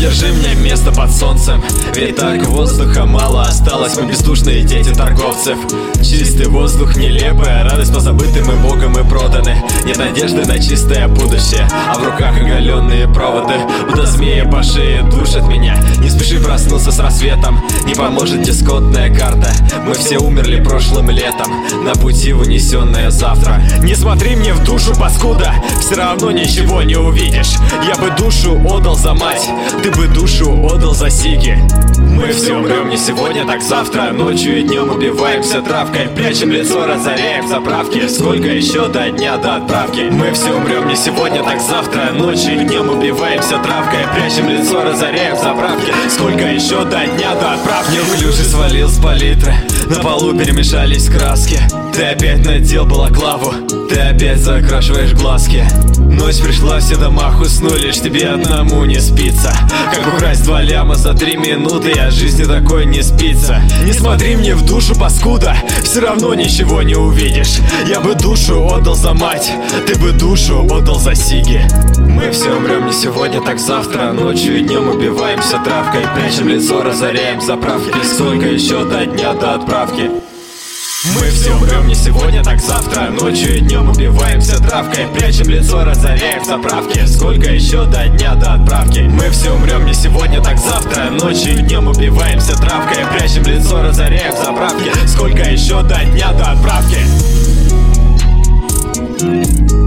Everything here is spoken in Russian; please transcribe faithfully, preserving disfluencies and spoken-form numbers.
Удержи мне место под солнцем, ведь так воздуха мало осталось. Мы бездушные дети торговцев. Чистый воздух, нелепая радость, позабытым и Богом и проданы. Нет надежды на чистое будущее, а в руках оголенные проводы. Будто змеи по шее душат меня. Не спеши проснуться с рассветом, не поможет дисконтная карта. Мы все умерли прошлым летом, на пути в унесенное завтра. Не смотри мне в душу, паскуда, все равно ничего не увидишь. Я бы душу отдал за мать, ты бы душу отдал за сиги. Мы все умрем не сегодня, так завтра. Ночью и днем убиваемся травкой, прячем лицо, разоряем заправки. Сколько еще до дня до отправки? Мы все умрем не сегодня, так завтра. Ночью и днем убиваемся травкой, прячем лицо, разоряем заправки. Сколько еще до дня до отправки? Неуклюже свалил с палитры, на полу перемешались краски. Ты опять надел балаклаву, ты опять закрашиваешь глазки. Ночь пришла, все дома уснули, лишь тебе одному не спится. Как украсть два ляма за три минуты, я жизни такой не спится. Не смотри мне в душу, паскуда, все равно ничего не увидишь. Я бы душу отдал за мать, ты бы душу отдал за сиги. Мы все умрем не сегодня, так завтра. Ночью и днем убиваемся травкой, прячем лицо, разоряем заправки. Сколько еще до дня до отправки? Мы все умрем не сегодня, так завтра. Ночью и днем убиваемся травкой, прячем лицо, разоряем заправки. Сколько еще до дня до отправки? Мы все умрем не сегодня, так завтра. Ночью и днем убиваемся травкой, прячем лицо, разоряем заправки. Сколько еще до дня до отправки?